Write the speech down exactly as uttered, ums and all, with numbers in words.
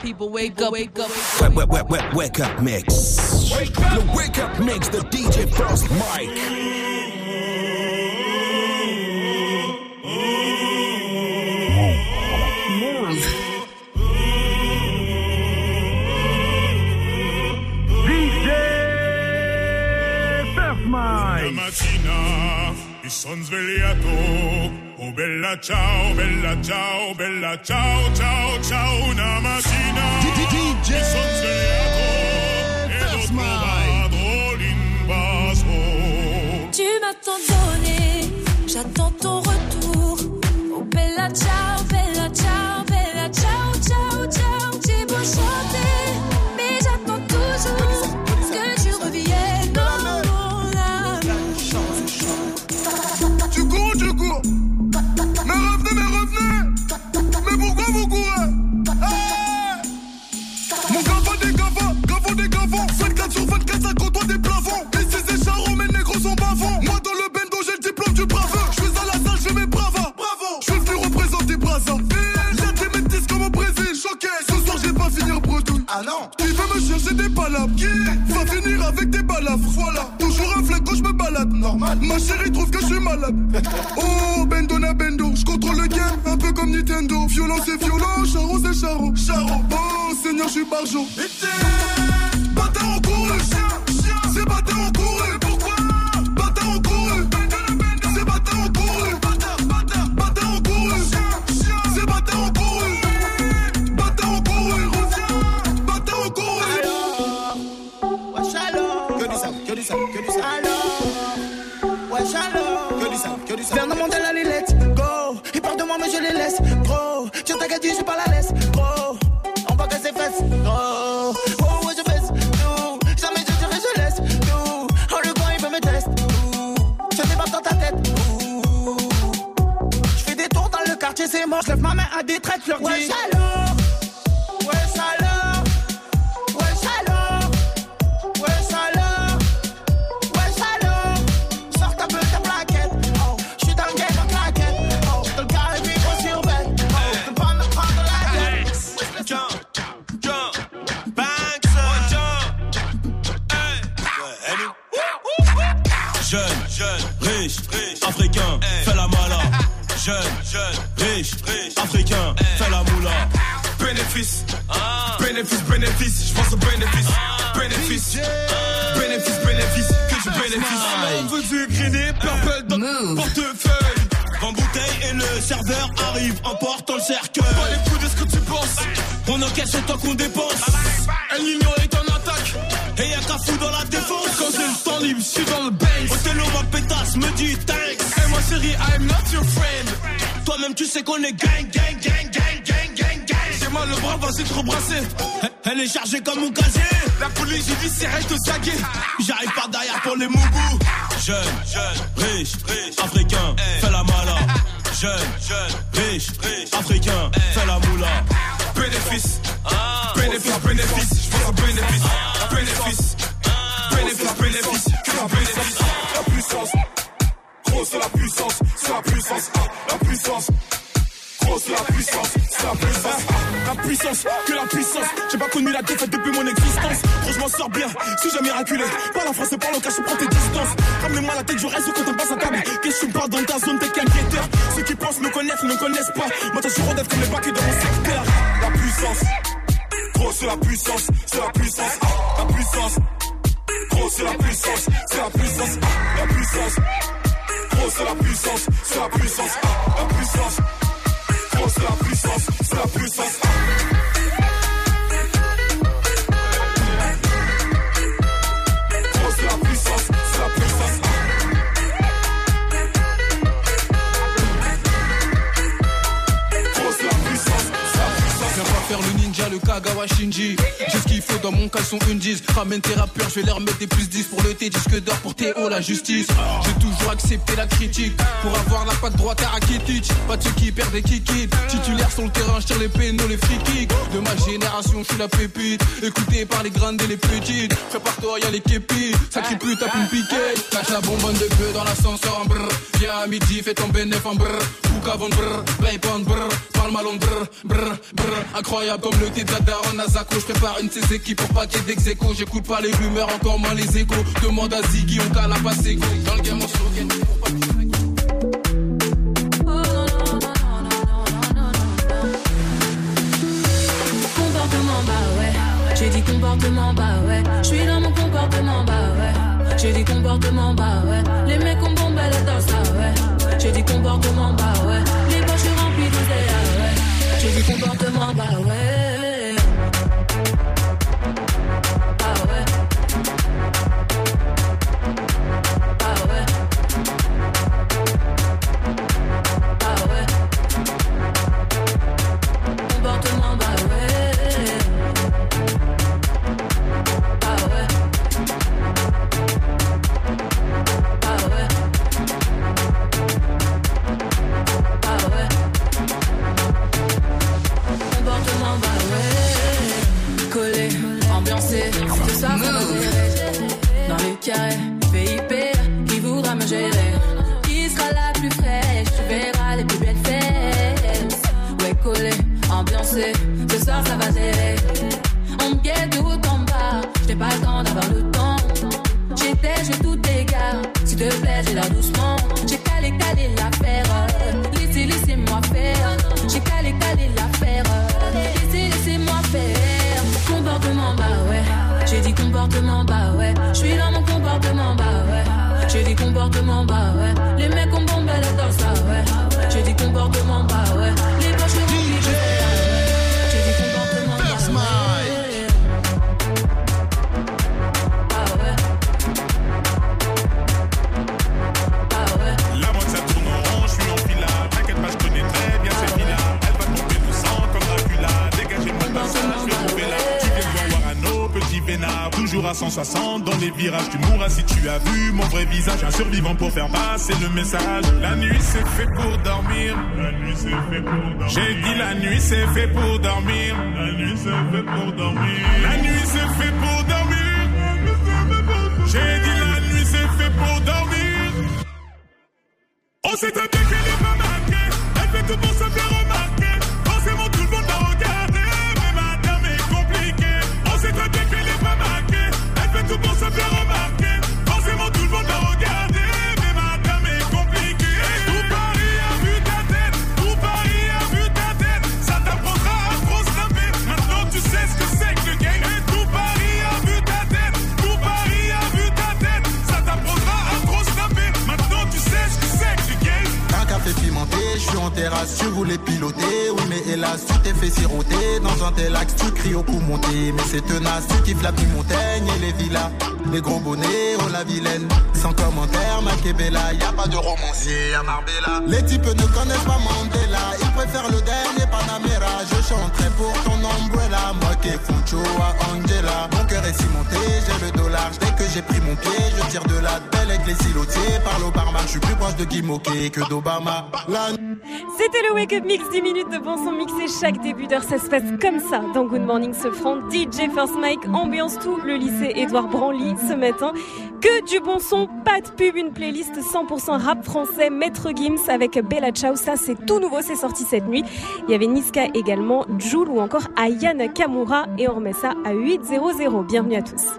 people wake up, wake up. Wake, wake, wake, wake, wake up mix. Wake up. The wake up mix, the D J Frost Mike. Il son svegliato, oh bella ciao, bella ciao, bella ciao, ciao, ciao, una mattina. Il son svegliato ed ho trovato l'invaso. Tu m'as tant donné, j'attends ton retour. Oh bella ciao, bella ciao, bella ciao, ciao, ciao. J'ai beau chanter, mais j'attends toujours que tu reviennes. Tu cours, mais revenez, mais revenez. Mais pourquoi vous courez? Hey, mon gava des gavas, gavos des gavons. vingt-quatre sur vingt-quatre, ça côtoie des plafonds. Et ces écharons, mes négros sont bavons. Moi dans le bendo, j'ai le diplôme du braveur. Je suis à la salle, je fais mes bravas. Bravo, je suis venu représenter Brazza. Y'a des métis comme au Brésil. Choqué, ce soir j'ai pas finir bredouille. Ah non, tu veux me chercher des palabres? Qui va finir avec des balafres? Voilà, toujours un flingue quand je me balade. Normal, ma chérie trouve que je suis malade. Oh, bendo na bendo, je contrôle le game, un peu comme Nintendo. Violent c'est violent, charo c'est charo. Charo, oh Seigneur, je suis barjo. Bâtard en couru, c'est bâtard en couru. Pourquoi? Bâtard en couru, c'est bâtard en couru. Bâtard en couru, c'est bâtard en couru. Bâtard en couru, bâtard en couru. Alors, wesh alors, que du sale, que du sale, que du sale. Alors, wesh alors, que du sale, que du sale. Viens dans mon tel, allez, let's go. Ils parlent de moi, mais je les laisse, gros. Tiens ta gadget, j'ai pas la laisse, gros. On va casser fesses, gros. Oh, ouais, je fesse, tout. Jamais je dirais, je laisse, tout. Oh, le coin, il veut me tester, tout. Je débarque dans ta tête, tout. Je fais des tours dans le quartier, c'est mort. Je lève ma main à des traits, je leur dis. Wesh alors, wesh alors, wesh alors, wesh alors, wesh alors. Sors ta peu ta plaquette, oh. Je suis dans le game en claquette, oh. Dans le carré, puis on surveille, oh. Je peux pas me prendre la tête. Jump, jump, banks, jump, hey. Jeune, jeune, riche, riche, africain, fais la mala. Jeune, jeune, riche, riche, africain, fais la moula. Bénéfice, ah. bénéfice, bénéfice, je pense au bénéfice, ah. bénéfice, ah. bénéfice, bénéfice, que tu bénéfices. On veut du griner, purple dans le portefeuille. En bouteille et le serveur arrive en portant le cercueil. Pas les coups de ce que tu penses, on encaisse autant qu'on dépense. El Niño est en attaque, et y'a qu'à fou dans la défense. Quand j'ai le temps libre, j'suis dans le base. Othello, ma pétasse, me dit thanks. Et moi chérie, I'm not your friend. Toi-même tu sais qu'on est gang, gang, gang, gang, gang, gang, gang. J'ai mal le bras, vas-y trop brasser. Elle est chargée comme mon casier. La police judiciaire est au saguet. J'arrive par derrière pour les mougous. Jeune, jeune, riche, riche, africain, fais la mala. Jeune, jeune, riche, riche, africain, fais la moula. Bénéfice, bénéfice, bénéfice, je pense au bénéfice. Bénéfice, bénéfice, bénéfice, que du bénéfice. La puissance, gros c'est la puissance, c'est la puissance, la puissance. Gros c'est la puissance, c'est la puissance. La puissance, que la puissance. J'ai pas connu la défaite depuis mon existence. Gros je m'en sors bien, si j'ai miraculé. Pas la France, c'est pas le cas, je prends tes distances. Ramène-moi la tête, je reste quand on passe à table. Qu'est-ce que tu me parles dans ta zone, t'es qu'inquiéteur. Ceux qui pensent me connaissent, ne me connaissent pas. Moi t'as toujours d'être comme les bacs dans mon secteur. La puissance, gros c'est la puissance, c'est la puissance, la puissance. Gros c'est la puissance, c'est la puissance, la puissance. Gros c'est la puissance, c'est la puissance, la puissance. Gros c'est la puissance, c'est la puissance. Gros c'est la puissance, c'est la puissance. Gros c'est la puissance, c'est la puissance. Viens pas faire le ninja, le Kagawa Shinji. J'ai ce qu'il faut dans mon caleçon undies. Ramène tes rappeurs, je vais leur mettre des plus dix. Pour le T, disque d'or pour Théo, la justice. J'ai toujours accepté la critique. Pour avoir la patte droite à Rakitic. Pas de ceux qui perdent des kikis. Titulaire sur le terrain, je tire les pénaux, les free kicks. De ma génération, je suis la pépite. Écouté par les grandes et les petites. Prépare-toi, y'a les képis. Sacré pute, tape une piquette. Cache la bonbonne de peu dans l'ascenseur en brrr. Viens à midi, fais ton bénéf en brrr. coke avant de brrr, paye pas de brrr, parle mal en brrr, brrr, brrr. Incroyable comme le thé de la daronne à Zako. Je prépare une de ses équipes pour pas qu'il y ait d'ex-écho. J'écoute pas les rumeurs, encore moins les échos. Demande à Ziggy, on cale à passer go. Dans le game on slogan pour pas que j'ai dit comportement, bah ouais. J'suis dans mon comportement, bah ouais. J'ai dit comportement, bah ouais. Les mecs ont bombé la danse, ah ouais. J'ai dit comportement, bah ouais. Les poches remplies d'oseille, ah ouais. J'ai dit comportement, bah ouais. Ah ouais. Ah ouais. Ah ouais. Comportement, bah ouais. Ce soir, ça va gérer. Dans le carré, V I P, qui voudra me gérer? Qui sera la plus fraîche? Tu verras les plus belles fesses. Ouais, collé, ambiancé. Ce soir, ça va gérer. On me guette tout en bas. J'n'ai pas le temps d'avoir le temps. J'étais, j'ai tout dégâts. S'il te plaît, j'ai l'air doucement. J'ai calé, calé l'affaire. Laissez, laissez-moi faire. J'ai calé, calé l'affaire. Laissez, laissez-moi faire. Comportement, bah ouais. J'ai dit comportement, bah ouais. J'suis dans mon comportement, bah ouais. J'ai dit comportement, bah ouais. Les mecs ont bombé la danse, ah ouais. J'ai dit comportement, bah ouais. Les poches remplies de ouais. J'ai dit comportement, bah ouais. Ah ouais. Ah ouais. La mode ça tourne en rond, j'suis en fila. T'inquiète pas, j'connais très bien ces filles-là. Elle va tomber tout sang comme Dracula. Dégagez mon passage, j'vais trouver là. Tu viens de voir à nos petits vénards. Toujours à cent soixante dans les virages, tu mourras si tu as vu mon vrai visage. Un survivant pour faire passer le message. La nuit c'est fait pour dormir. La nuit c'est fait pour dormir. J'ai dit la nuit c'est fait pour dormir. La nuit c'est fait pour dormir. La nuit c'est fait pour dormir. J'ai dit la nuit c'est fait pour dormir. On s'est attaqué qu'elle est pas marquée. Elle fait tout pour se faire remarquer. Forcément tout le monde va regarder. Mais madame est compliquée. On s'est attaqué qu'elle est pas marquée. Elle fait tout pour se faire remarquer. Forcément tout le monde va regarder. Mais madame est compliquée. Tout Paris a vu ta tête. Tout Paris a vu ta tête. Ça t'apprendra à trop snapper. Maintenant tu sais ce que c'est que le game. Et tout Paris a vu ta tête. Tout Paris a vu ta tête. Ça t'apprendra à trop snapper. Maintenant tu sais ce que c'est que le game. Un café pimenté, je suis en terrasse, tu voulais piloter. Oui mais hélas, tu t'es fait siroter. Dans un tel axe, tu cries au coup monté. Mais c'est tenace, tu kiffes la petite montagne et les villas. Les gros bonnets, oh la vilaine. Sans commentaire, Makebela, y a pas de romancier à Marbella. Les types ne connaissent pas Mandela. Ils préfèrent le dernier Panamera. Je chanterai pour ton umbrella. Moi qui Fucho à Angela. Mon cœur est cimenté, j'ai le dollar. Dès que j'ai pris mon pied, je tire de la belle avec les silotiers. Parle au barman, je suis plus proche de Guy Moquet que d'Obama. La... C'était le Wake Up Mix, dix minutes de bon son mixé chaque début d'heure. Ça se passe comme ça dans Good Morning Sofran. D J First Mike ambiance tout le lycée Édouard Branly ce matin. Que du bon son, pas de pub, une playlist cent pour cent rap français, Maître Gims avec Bella Ciao. Ça c'est tout nouveau, c'est sorti cette nuit. Il y avait Niska également, Jul ou encore Aya Nakamura. Et on remet ça à huit zéro zéro. Bienvenue à tous.